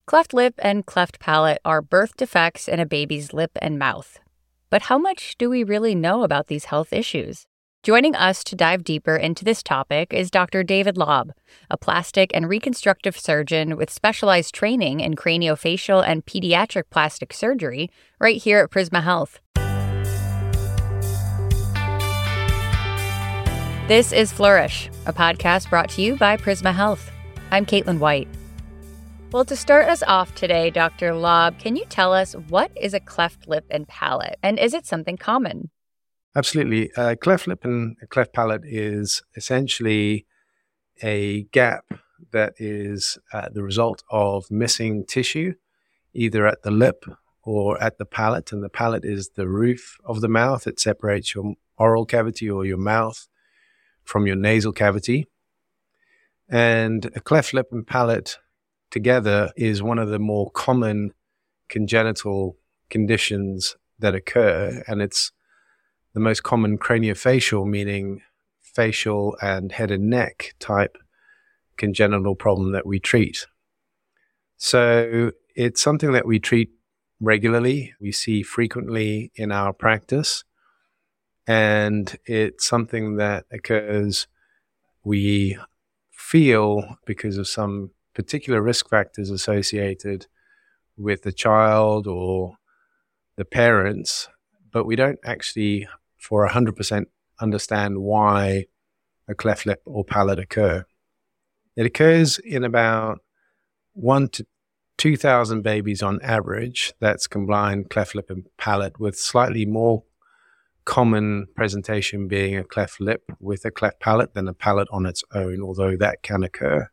Cleft lip and cleft palate are birth defects in a baby's lip and mouth. But how much do we really know about these health issues? Joining us to dive deeper into this topic is Dr. David Lobb, a plastic and reconstructive surgeon with specialized training in craniofacial and pediatric plastic surgery right here at Prisma Health. This is Flourish, a podcast brought to you by Prisma Health. I'm Caitlin White. Well, to start us off today, Dr. Lobb, can you tell us what is a cleft lip and palate, and is it something common? Absolutely. Cleft lip and cleft palate is essentially a gap that is the result of missing tissue, either at the lip or at the palate. And the palate is the roof of the mouth. It separates your oral cavity or your mouth from your nasal cavity. And a cleft lip and palate together is one of the more common congenital conditions that occur, and it's the most common craniofacial, meaning facial and head and neck type congenital problem that we treat. So it's something that we treat regularly, we see frequently in our practice, and it's something that occurs, we feel, because of some particular risk factors associated with the child or the parents, but we don't actually for 100% understand why a cleft lip or palate occur. It occurs in about 1,000 to 2,000 babies on average. That's combined cleft lip and palate, with slightly more common presentation being a cleft lip with a cleft palate than a palate on its own, although that can occur.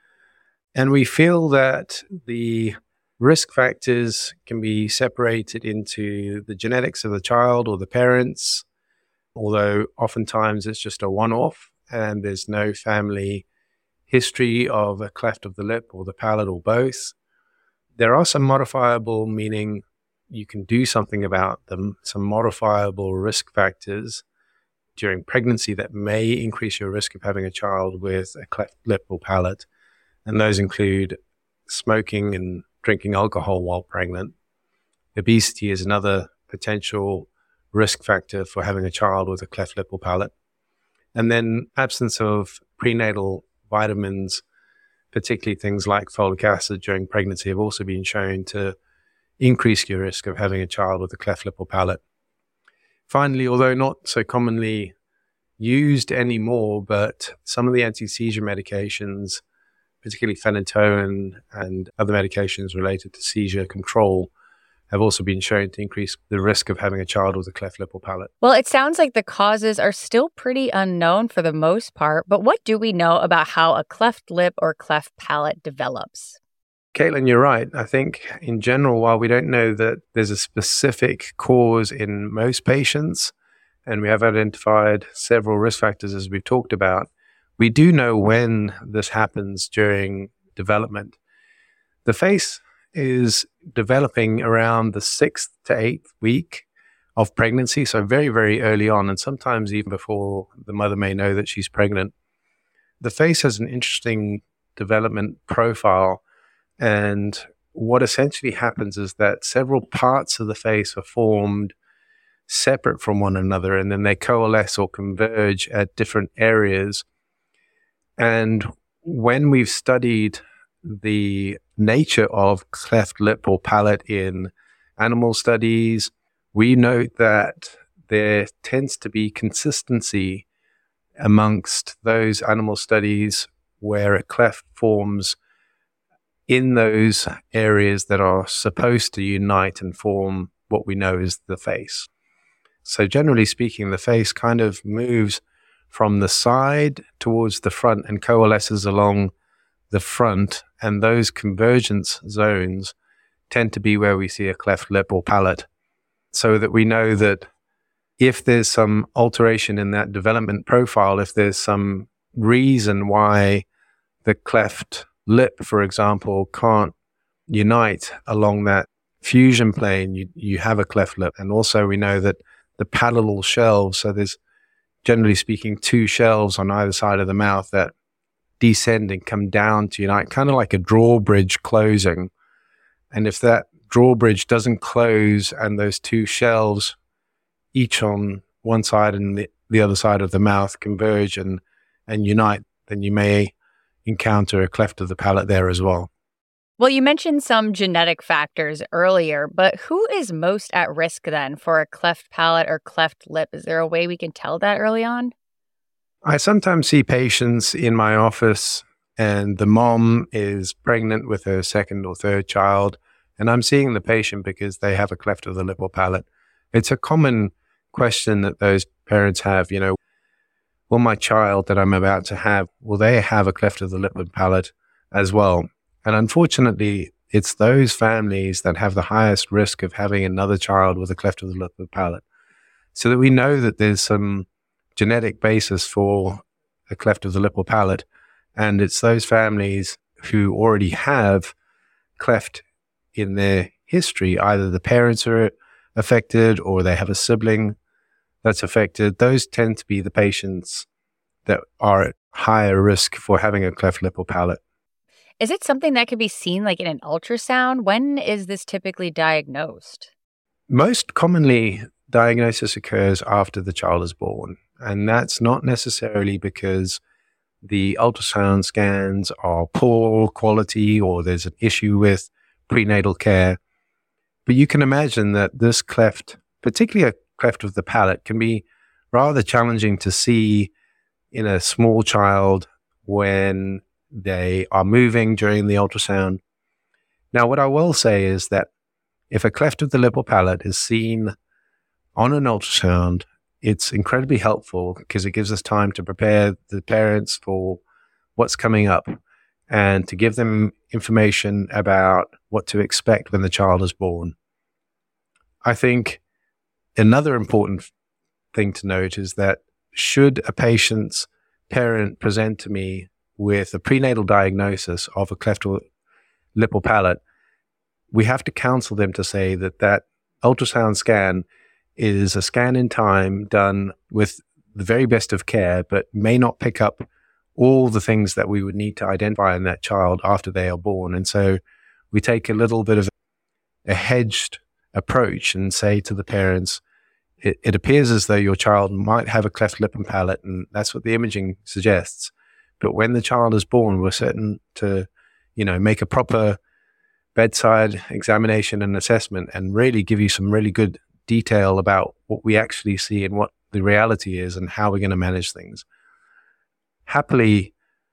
And we feel that the risk factors can be separated into the genetics of the child or the parents, although oftentimes it's just a one-off and there's no family history of a cleft of the lip or the palate or both. There are some modifiable, meaning you can do something about them, some modifiable risk factors during pregnancy that may increase your risk of having a child with a cleft lip or palate. And those include smoking and drinking alcohol while pregnant. Obesity is another potential risk factor for having a child with a cleft lip or palate. And then absence of prenatal vitamins, particularly things like folic acid during pregnancy, have also been shown to increase your risk of having a child with a cleft lip or palate. Finally, although not so commonly used anymore, but some of the anti-seizure medications, particularly phenytoin and other medications related to seizure control, have also been shown to increase the risk of having a child with a cleft lip or palate. Well, it sounds like the causes are still pretty unknown for the most part, but what do we know about how a cleft lip or cleft palate develops? Caitlin, you're right. I think in general, while we don't know that there's a specific cause in most patients, and we have identified several risk factors as we've talked about, we do know when this happens during development. The face is developing around the 6th to 8th week of pregnancy, so very, very early on, and sometimes even before the mother may know that she's pregnant. The face has an interesting development profile, and what essentially happens is that several parts of the face are formed separate from one another, and then they coalesce or converge at different areas. And when we've studied the nature of cleft lip or palate in animal studies, we note that there tends to be consistency amongst those animal studies where a cleft forms in those areas that are supposed to unite and form what we know is the face. So generally speaking, the face kind of moves from the side towards the front and coalesces along the front, and those convergence zones tend to be where we see a cleft lip or palate, so that we know that if there's some alteration in that development profile, if there's some reason why the cleft lip, for example, can't unite along that fusion plane, you have a cleft lip. And also we know that the palatal shelves, so there's generally speaking 2 shelves on either side of the mouth that descend and come down to unite, kind of like a drawbridge closing. And if that drawbridge doesn't close and those two shelves, each on one side and the other side of the mouth, converge and unite, then you may encounter a cleft of the palate there as well. Well, you mentioned some genetic factors earlier, but who is most at risk then for a cleft palate or cleft lip? Is there a way we can tell that early on? I sometimes see patients in my office and the mom is pregnant with her second or third child, and I'm seeing the patient because they have a cleft of the lip or palate. It's a common question that those parents have, will my child that I'm about to have, will they have a cleft of the lip and palate as well? And unfortunately, it's those families that have the highest risk of having another child with a cleft of the lip and palate. So that we know that there's some genetic basis for a cleft of the lip or palate. And it's those families who already have cleft in their history, either the parents are affected or they have a sibling that's affected. Those tend to be the patients that are at higher risk for having a cleft lip or palate. Is it something that can be seen like in an ultrasound? When is this typically diagnosed? Most commonly, diagnosis occurs after the child is born. And that's not necessarily because the ultrasound scans are poor quality or there's an issue with prenatal care. But you can imagine that this cleft, particularly a cleft of the palate, can be rather challenging to see in a small child when they are moving during the ultrasound. Now, what I will say is that if a cleft of the lip or palate is seen on an ultrasound, it's incredibly helpful because it gives us time to prepare the parents for what's coming up and to give them information about what to expect when the child is born. I think another important thing to note is that should a patient's parent present to me with a prenatal diagnosis of a cleft or lip or palate, we have to counsel them to say that that ultrasound scan is a scan in time done with the very best of care, but may not pick up all the things that we would need to identify in that child after they are born. And so we take a little bit of a hedged approach and say to the parents, it appears as though your child might have a cleft lip and palate, and that's what the imaging suggests. But when the child is born, we're certain to, make a proper bedside examination and assessment and really give you some really good detail about what we actually see and what the reality is and how we're going to manage things. Happily,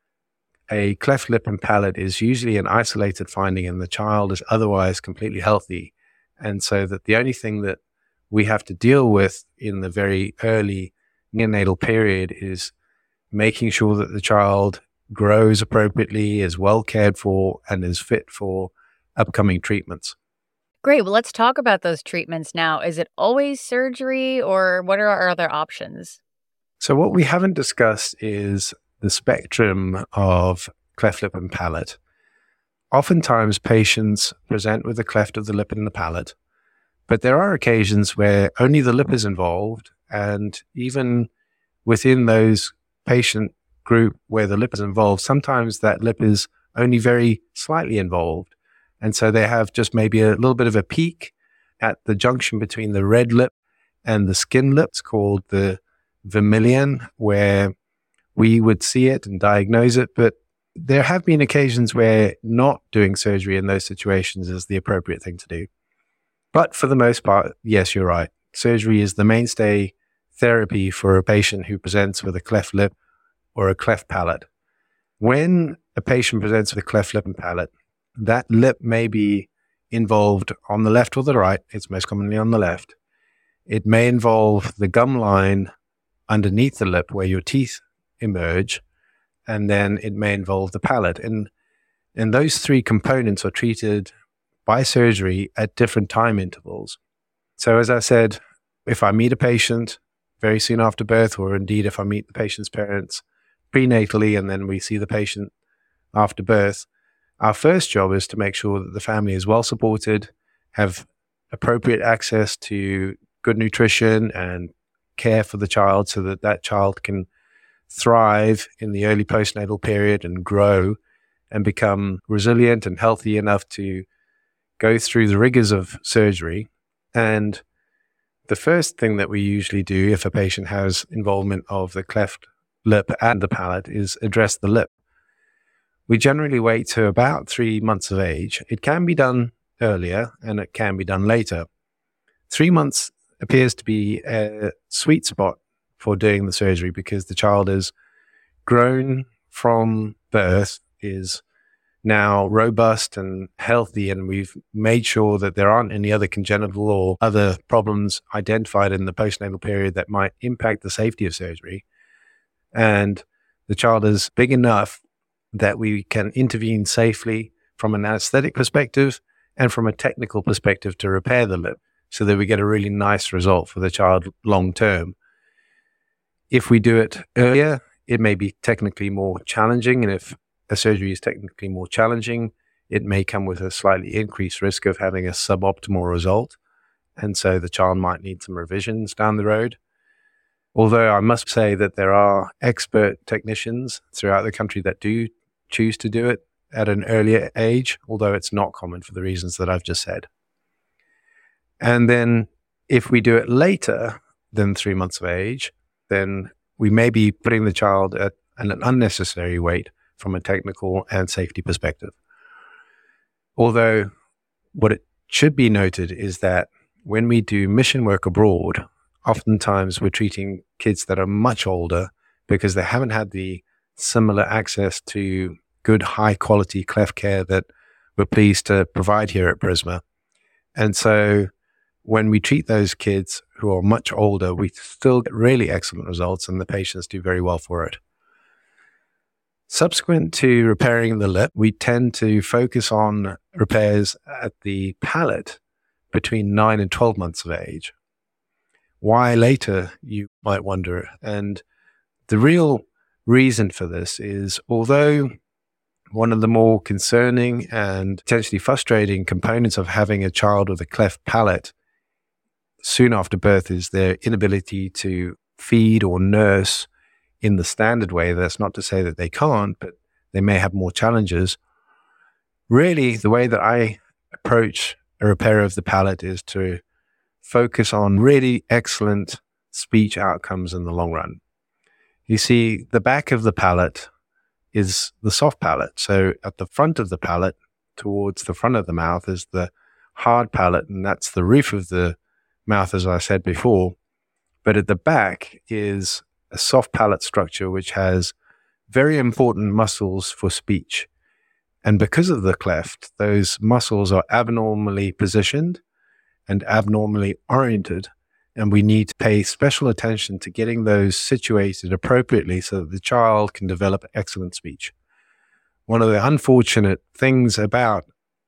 a cleft lip and palate is usually an isolated finding and the child is otherwise completely healthy. And so that the only thing that we have to deal with in the very early neonatal period is making sure that the child grows appropriately, is well cared for, and is fit for upcoming treatments. Great. Well, let's talk about those treatments now. Is it always surgery or what are our other options? So what we haven't discussed is the spectrum of cleft lip and palate. Oftentimes, patients present with a cleft of the lip and the palate, but there are occasions where only the lip is involved, and even within those patient group where the lip is involved, sometimes that lip is only very slightly involved. And so they have just maybe a little bit of a peak at the junction between the red lip and the skin lips called the vermilion, where we would see it and diagnose it. But there have been occasions where not doing surgery in those situations is the appropriate thing to do. But for the most part, yes, you're right. Surgery is the mainstay therapy for a patient who presents with a cleft lip or a cleft palate. When a patient presents with a cleft lip and palate, that lip may be involved on the left or the right. It's most commonly on the left. It may involve the gum line underneath the lip where your teeth emerge, and then it may involve the palate. And those three components are treated by surgery at different time intervals. So as I said, if I meet a patient very soon after birth, or indeed if I meet the patient's parents prenatally and then we see the patient after birth, our first job is to make sure that the family is well supported, have appropriate access to good nutrition and care for the child so that that child can thrive in the early postnatal period and grow and become resilient and healthy enough to go through the rigors of surgery. And the first thing that we usually do if a patient has involvement of the cleft lip and the palate is address the lip. We generally wait to about 3 months of age. It can be done earlier and it can be done later. 3 months appears to be a sweet spot for doing the surgery because the child is grown from birth, is now robust and healthy, and we've made sure that there aren't any other congenital or other problems identified in the postnatal period that might impact the safety of surgery. And the child is big enough that we can intervene safely from an anesthetic perspective and from a technical perspective to repair the lip so that we get a really nice result for the child long term. If we do it earlier, it may be technically more challenging, and if a surgery is technically more challenging, it may come with a slightly increased risk of having a suboptimal result, and so the child might need some revisions down the road. Although I must say that there are expert technicians throughout the country that do choose to do it at an earlier age, although it's not common for the reasons that I've just said. And then if we do it later than 3 months of age, then we may be putting the child at an unnecessary weight from a technical and safety perspective. Although what it should be noted is that when we do mission work abroad, oftentimes we're treating kids that are much older because they haven't had the similar access to good high quality cleft care that we're pleased to provide here at Prisma. And so when we treat those kids who are much older, we still get really excellent results and the patients do very well for it. Subsequent to repairing the lip, we tend to focus on repairs at the palate between 9 and 12 months of age. Why later, you might wonder? And the real reason for this is, although one of the more concerning and potentially frustrating components of having a child with a cleft palate soon after birth is their inability to feed or nurse in the standard way. That's not to say that they can't, but they may have more challenges. Really, the way that I approach a repair of the palate is to focus on really excellent speech outcomes in the long run. You see, the back of the palate is the soft palate. So at the front of the palate, towards the front of the mouth, is the hard palate, and that's the roof of the mouth, as I said before. But at the back is a soft palate structure which has very important muscles for speech. And because of the cleft, those muscles are abnormally positioned and abnormally oriented, and we need to pay special attention to getting those situated appropriately so that the child can develop excellent speech. One of the unfortunate things about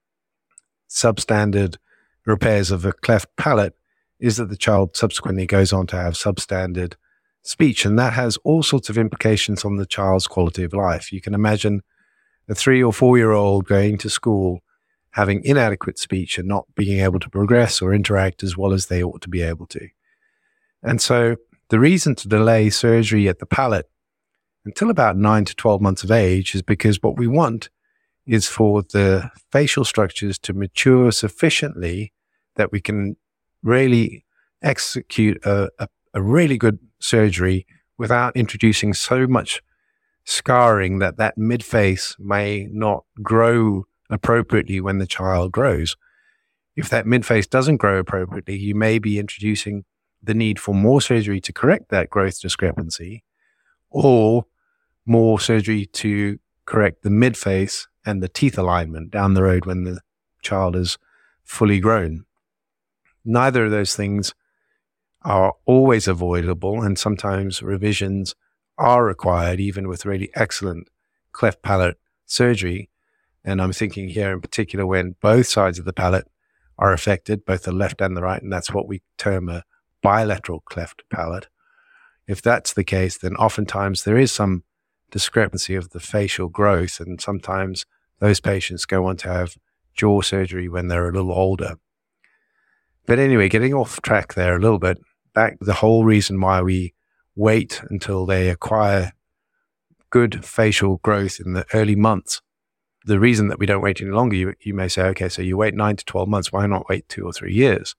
substandard repairs of a cleft palate is that the child subsequently goes on to have substandard speech, and that has all sorts of implications on the child's quality of life. You can imagine a 3 or 4 year old going to school having inadequate speech and not being able to progress or interact as well as they ought to be able to. And so the reason to delay surgery at the palate until about 9 to 12 months of age is because what we want is for the facial structures to mature sufficiently that we can really execute a really good surgery without introducing so much scarring that midface may not grow appropriately when the child grows. If that midface doesn't grow appropriately, you may be introducing the need for more surgery to correct that growth discrepancy, or more surgery to correct the midface and the teeth alignment down the road when the child is fully grown. Neither of those things are always avoidable, and sometimes revisions are required even with really excellent cleft palate surgery. And I'm thinking here in particular when both sides of the palate are affected, both the left and the right, and that's what we term a bilateral cleft palate. If that's the case, then oftentimes there is some discrepancy of the facial growth, and sometimes those patients go on to have jaw surgery when they're a little older. But anyway, getting off track there a little bit, back to the whole reason why we wait until they acquire good facial growth in the early months the reason that we don't wait any longer, you may say, okay, so you wait 9 to 12 months, why not wait 2 or 3 years?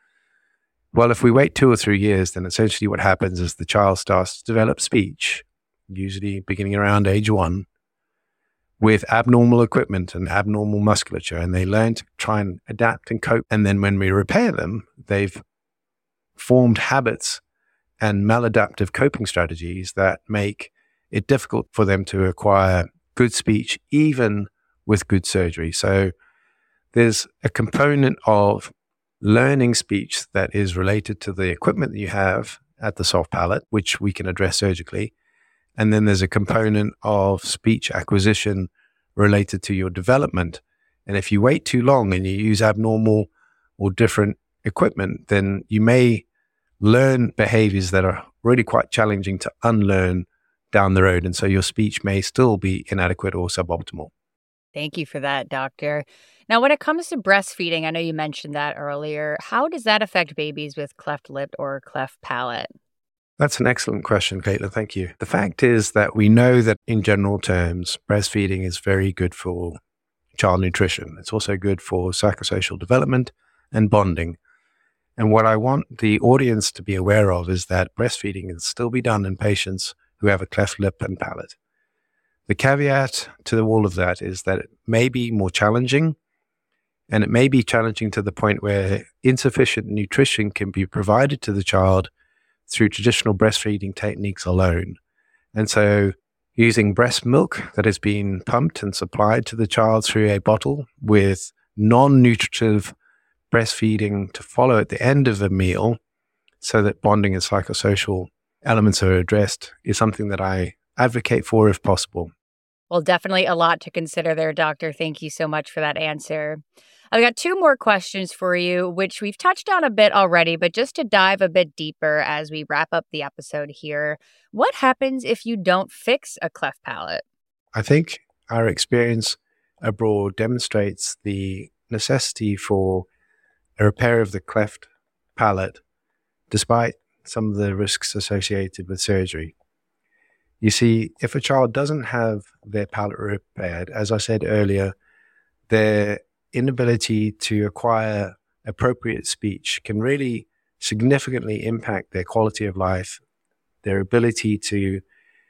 Well, if we wait 2 or 3 years, then essentially what happens is the child starts to develop speech, usually beginning around age 1, with abnormal equipment and abnormal musculature, and they learn to try and adapt and cope. And then when we repair them, they've formed habits and maladaptive coping strategies that make it difficult for them to acquire good speech, even with good surgery. So there's a component of learning speech that is related to the equipment that you have at the soft palate, which we can address surgically. And then there's a component of speech acquisition related to your development. And if you wait too long and you use abnormal or different equipment, then you may learn behaviors that are really quite challenging to unlearn down the road. And so your speech may still be inadequate or suboptimal. Thank you for that, doctor. Now, when it comes to breastfeeding, I know you mentioned that earlier. How does that affect babies with cleft lip or cleft palate? That's an excellent question, Caitlin. Thank you. The fact is that we know that in general terms, breastfeeding is very good for child nutrition. It's also good for psychosocial development and bonding. And what I want the audience to be aware of is that breastfeeding can still be done in patients who have a cleft lip and palate. The caveat to all of that is that it may be more challenging, and it may be challenging to the point where insufficient nutrition can be provided to the child through traditional breastfeeding techniques alone. And so using breast milk that has been pumped and supplied to the child through a bottle with non-nutritive breastfeeding to follow at the end of the meal so that bonding and psychosocial elements are addressed is something that I advocate for if possible. Well, definitely a lot to consider there, doctor. Thank you so much for that answer. I've got 2 more questions for you, which we've touched on a bit already, but just to dive a bit deeper as we wrap up the episode here, what happens if you don't fix a cleft palate? I think our experience abroad demonstrates the necessity for a repair of the cleft palate, despite some of the risks associated with surgery. You see, if a child doesn't have their palate repaired, as I said earlier, their inability to acquire appropriate speech can really significantly impact their quality of life, their ability to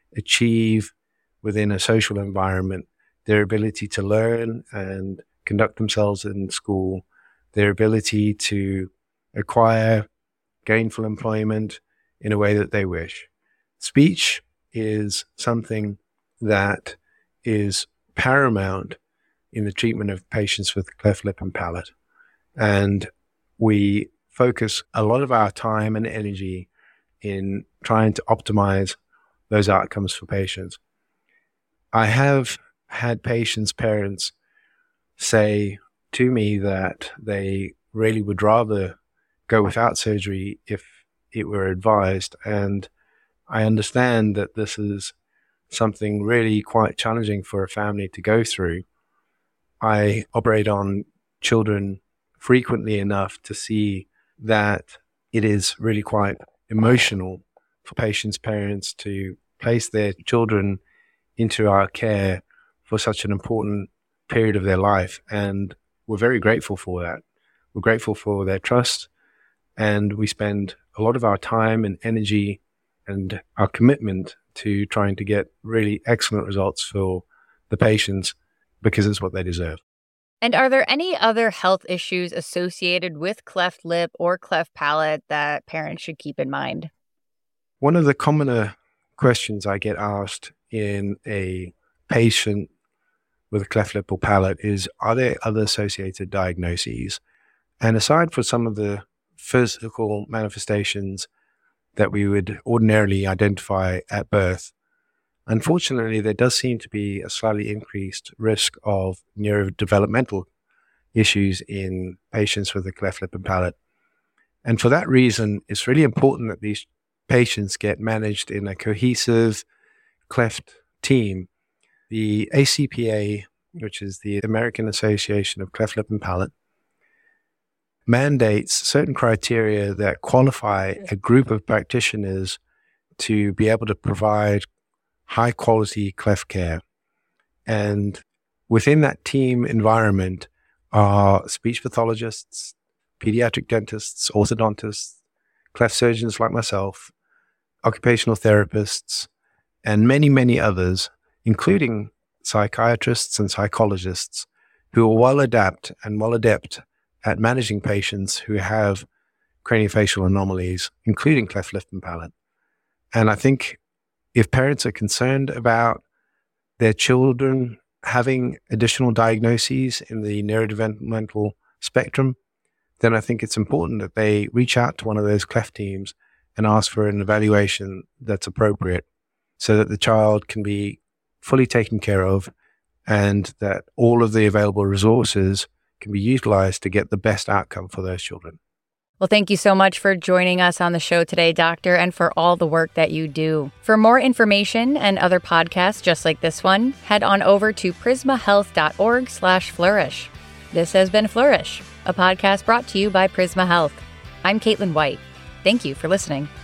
achieve within a social environment, their ability to learn and conduct themselves in school, their ability to acquire gainful employment in a way that they wish. Speech is something that is paramount in the treatment of patients with cleft lip and palate. And we focus a lot of our time and energy in trying to optimize those outcomes for patients. I have had patients' parents say to me that they really would rather go without surgery if it were advised. And I understand that this is something really quite challenging for a family to go through. I operate on children frequently enough to see that it is really quite emotional for patients' parents to place their children into our care for such an important period of their life. And we're very grateful for that. We're grateful for their trust, and we spend a lot of our time and energy and our commitment to trying to get really excellent results for the patients because it's what they deserve. And are there any other health issues associated with cleft lip or cleft palate that parents should keep in mind? One of the commoner questions I get asked in a patient with a cleft lip or palate is, are there other associated diagnoses? And aside from some of the physical manifestations that we would ordinarily identify at birth, unfortunately, there does seem to be a slightly increased risk of neurodevelopmental issues in patients with a cleft lip and palate. And for that reason, it's really important that these patients get managed in a cohesive cleft team. The ACPA, which is the American Association of Cleft Lip and Palate, mandates certain criteria that qualify a group of practitioners to be able to provide high quality cleft care. And within that team environment are speech pathologists, pediatric dentists, orthodontists, cleft surgeons like myself, occupational therapists, and many, many others, including psychiatrists and psychologists who are well adept at managing patients who have craniofacial anomalies, including cleft lip and palate. And I think if parents are concerned about their children having additional diagnoses in the neurodevelopmental spectrum, then I think it's important that they reach out to one of those cleft teams and ask for an evaluation that's appropriate so that the child can be fully taken care of and that all of the available resources can be utilized to get the best outcome for those children. Well, thank you so much for joining us on the show today, Doctor, and for all the work that you do. For more information and other podcasts just like this one, head on over to prismahealth.org/flourish. This has been Flourish, a podcast brought to you by Prisma Health. I'm Caitlin White. Thank you for listening.